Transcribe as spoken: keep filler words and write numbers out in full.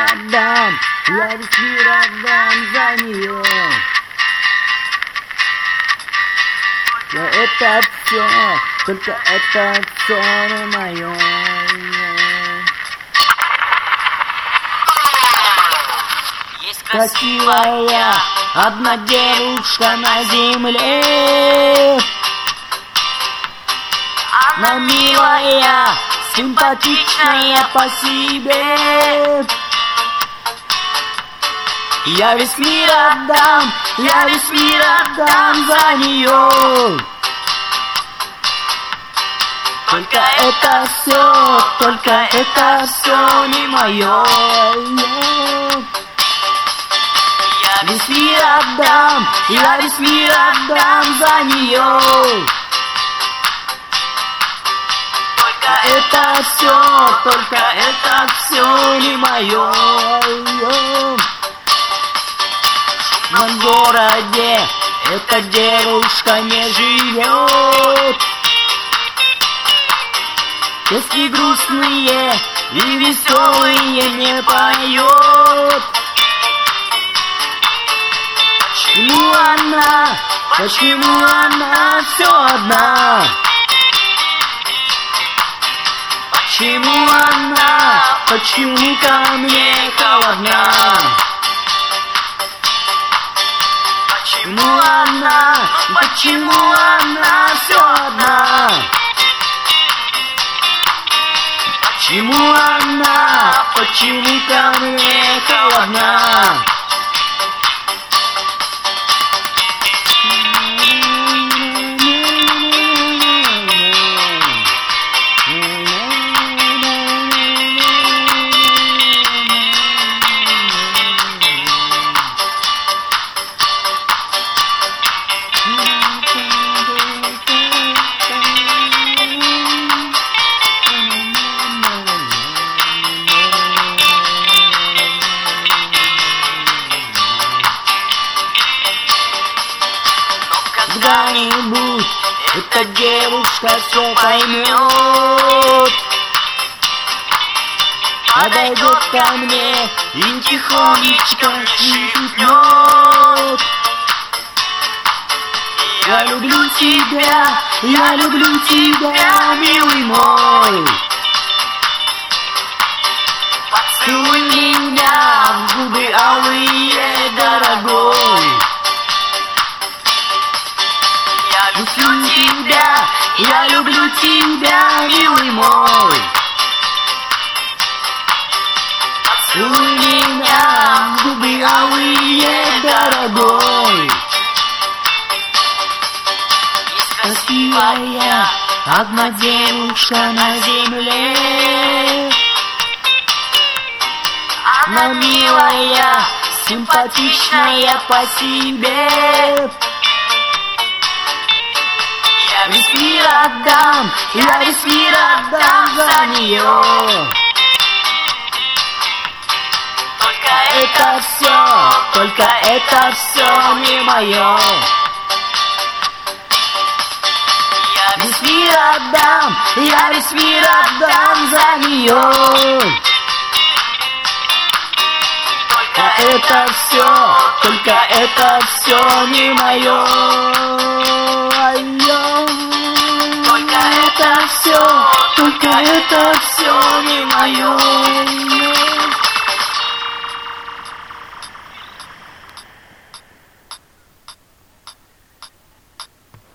отдам, я весь мир отдам за нее. Но это все, только это все не мое. Красивая одна девушка на земле, она милая, симпатичная по себе. Я весь мир отдам, я весь мир отдам за нее. Только это все, только это все не мое. Я весь мир отдам, я весь мир отдам за нее. Только это все, только это все не мое. В моем городе эта девушка не живет. Песни грустные и веселые не поет. Почему она, почему она все одна? Почему она, почему ко мне холодна? Почему она, почему она все одна? Почему она, почему ко мне холодна? Когда-нибудь эта девушка все поймет, подойдет ко мне и тихонечко шепнет: я люблю тебя, я люблю тебя, милый мой. Поцелуй меня в губы алые, дорогой. Я люблю тебя, я люблю тебя, милый мой. Поцелуй меня в губы алые, дорогой. Есть красивая одна девушка на земле, она милая, симпатичная по себе. Я весь мир отдам, я весь мир отдам за нее. Только это все, только это все не мое. Я весь мир отдам, я весь мир отдам за нее. Только это все, только это все не мое. Только это все, только это все не мое.